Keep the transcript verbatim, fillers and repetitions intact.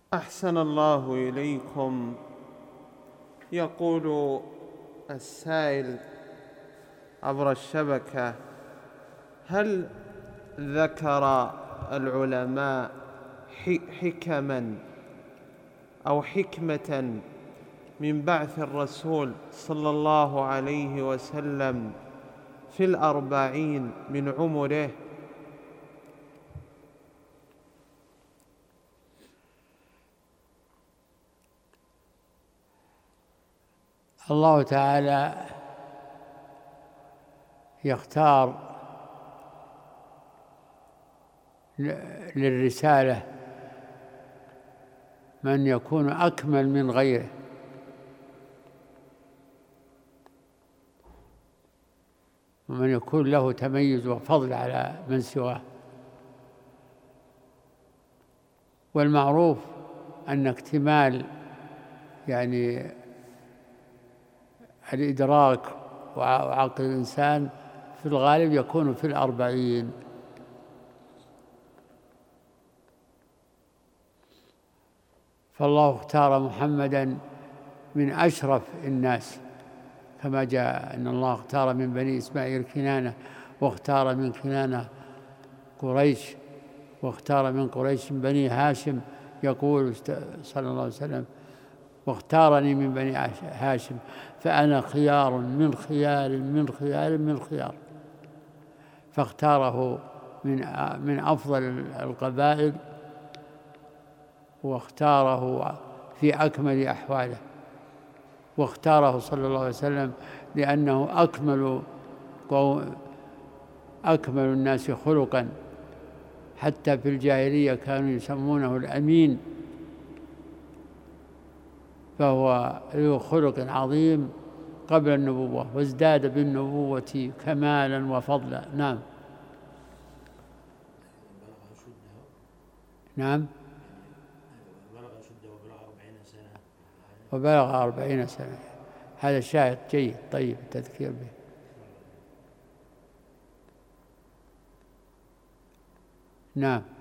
أحسن الله إليكم. يقول السائل عبر الشبكة: هل ذكر العلماء حكما أو حكمة من بعث الرسول صلى الله عليه وسلم في الأربعين من عمره؟ الله تعالى يختار للرسالة من يكون أكمل من غيره، ومن يكون له تميز وفضل على من سواه. والمعروف أن اكتمال يعني الإدراك وعقل الإنسان في الغالب يكون في الأربعين. فالله اختار محمدًا من أشرف الناس، كما جاء أن الله اختار من بني إسماعيل كنانة، واختار من كنانة قريش، واختار من قريش بني هاشم. يقول صلى الله عليه وسلم: واختارني من بني هاشم فأنا خيار من خيار من خيار من خيار. فاختاره من من أفضل القبائل، واختاره في أكمل أحواله، واختاره صلى الله عليه وسلم لأنه أكمل أكمل الناس خلقاً. حتى في الجاهلية كانوا يسمونه الأمين، فهو له خلق عظيم قبل النبوة، وازداد بالنبوة كمالا وفضلا. نعم نعم وبلغ أربعين سنة. هذا شاهد جيد طيب التذكير به. نعم.